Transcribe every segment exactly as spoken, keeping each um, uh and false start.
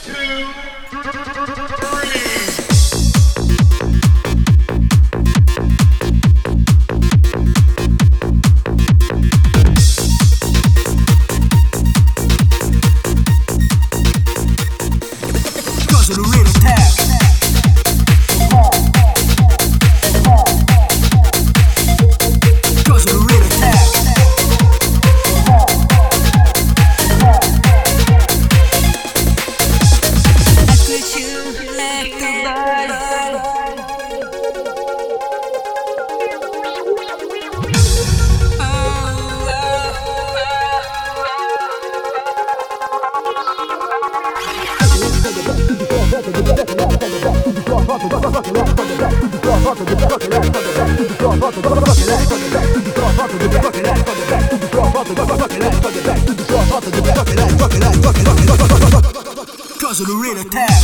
Cause of the real attack.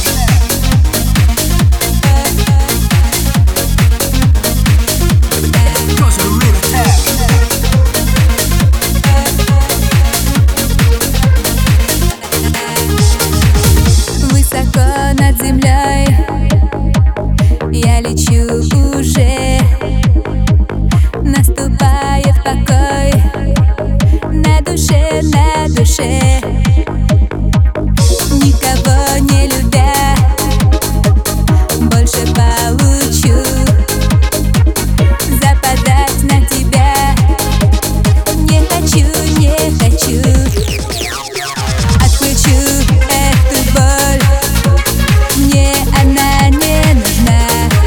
Высоко над землей я лечу уже, наступает покой на душе, на душе. Никого не любя, больше получу. Западать на тебя не хочу, не хочу. Отключу эту боль, мне она не нужна.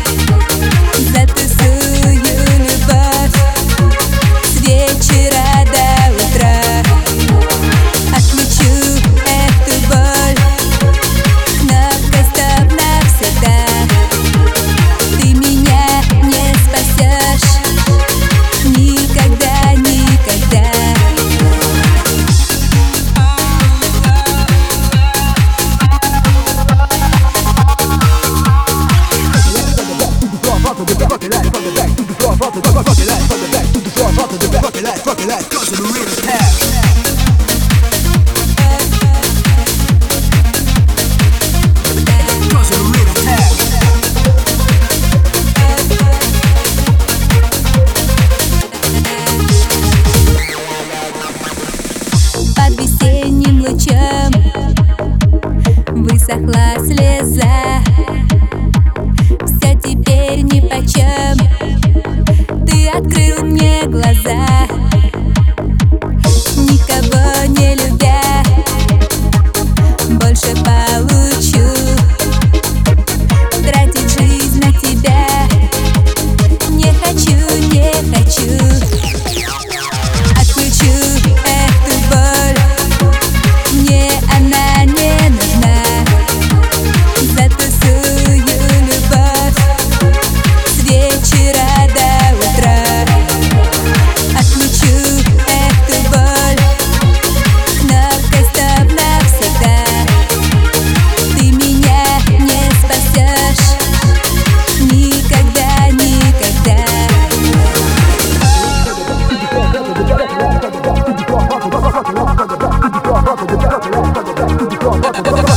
Затусую любовь с вечера до утра. Отключу эту боль, кнопкой стоп навсегда. Ты меня не спасешь никогда, никогда. Под весенним лучом высохла слеза. Все теперь нипочем, ты открыл мне глаза. Никого не любя, больше получу. Тратить жизнь на тебя не хочу, не хочу. Отключу эту боль, мне она не нужна. Затусую любовь с вечера до утра. Отключу эту боль, кнопкой стоп навсегда. Ты меня не спасешь никогда, никогда. Fuck